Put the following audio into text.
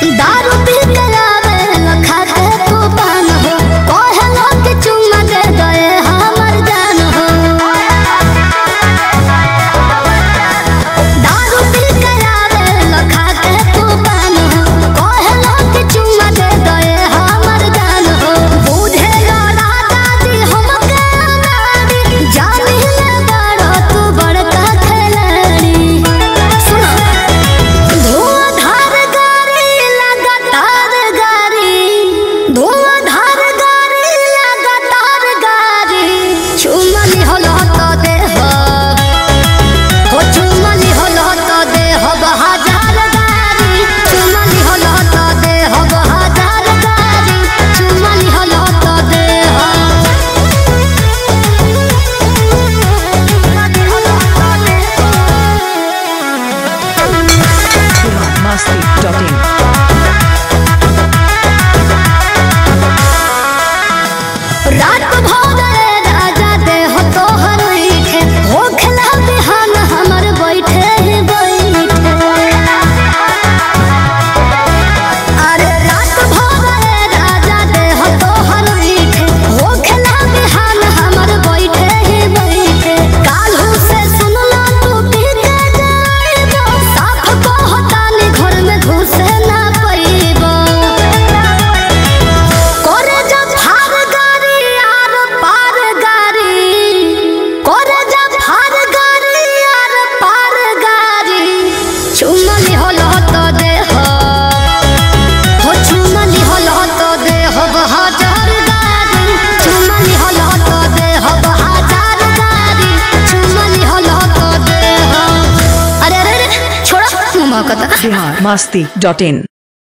दारू पी के आवे लखा के तू पान हो कहलो कि चुम्मा दे दे हमर जान हो। दारू पी के आवे लखा के तू पान हो कहलो कि चुम्मा दे दे हमर जान हो। बुझे लो राजा जी हमके अनाड़ी जानी ले बड़ो तू बड़का खिलाड़ी। सुनो धुआंधार गाड़ी लगातार गाड़ी धुआंधार गाड़ी लगातार गाड़ी चुमली होलो तो दे हो चुमली होलो तो दे हो हजार गाड़ी चुमली होलो तो दे हो हजार गाड़ी चुमली होलो तो दे हो। Masti.in रात भर राजा दे हो तोहर उठे हो खेला बिहान हमर बैठे ही बैठे। अरे रात भर राजा दे हो तोहर उठे हो खेला बिहान हमर बैठे ही बैठे। काल्हू से सुनला तू पी के जाइबो साफ कहतानी घर में घुसे ना पैबो। करे जब फार गाड़ी आर पार गाड़ी करे जब फार गाड़ी आर पार गाड़ी चुमली होलो तो दे हो चुमली होलो तो दे हो हजार गाड़ी चुमली होलो तो दे हो हजार गाड़ी चुमली होलो तो दे हो। अरे अरे अरे छोड़ो मुंह कता Masti.in